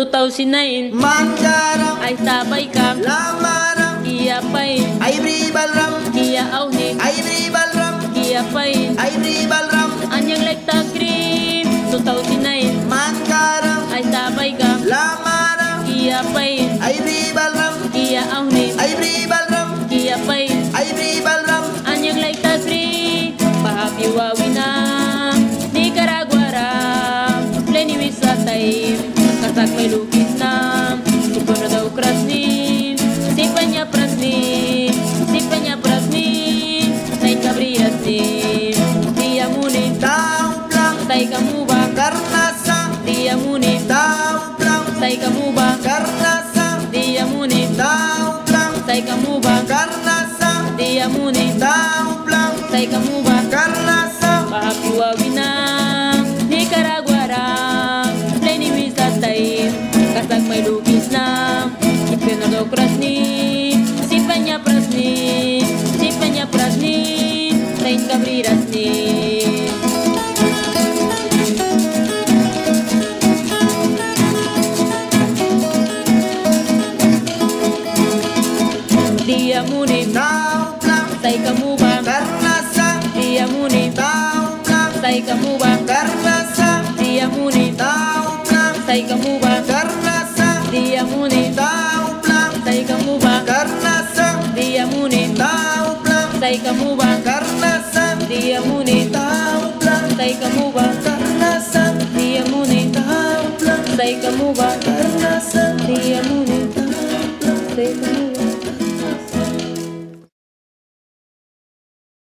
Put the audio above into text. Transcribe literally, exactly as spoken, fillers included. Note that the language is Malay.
thousand nine. Mangaram, Ay sabay ka, Lamaram, Kia pay, Aibri Balram, Kia awni, Aibri Balram, Kia pay. Aibri Balram, Anyang lekta green, two thousand nine. Mangaram, Ay sabay ka, Lamaram, Kia pay, Aibri Balram, Kia awni, Aibri Balram, Kia pay. Aibri Balram, Anyang lekta green, pahapi wawina, Nicaragua ram, pleni wisatay, kasak may lukis na, Sipon na daw krasni, Sipanya prasni, Sipanya prasni, Say kabrias ni, Dia muni, Tau Blang, Say kamuba, Karnasa, Dia muni, Tau Blang, Say kamuba, Karnasa, Dia muni, Tau Blang, Say kamuba, Karnasa, Dia muni, Tau Blang, Say kamuba, Karnasa, Pahapi wawina, Nicaragua ram, pleni wisatay, kasak may lukis na, Sipon na daw krasni, Sipanya prasni, Sipanya prasni, Say kabriras ni. Dia muni, Tau Blang, Say kamuba, Karnasa, Dia muni, Tau Blang, Say kamuba, Karnasa, Dia muni, Tau Blang, Say kamuba, Karnasa, Dia muni, Tau Blang, Say kamuba, Karnasa, Dia muni, Tau Blang, Say kamuba, Karnasa, Dia muni, Tau Blang, Say kamuba, Karnasa, Dia muni, Tau Blang, Say kamuba, Karnasa, Dia muni.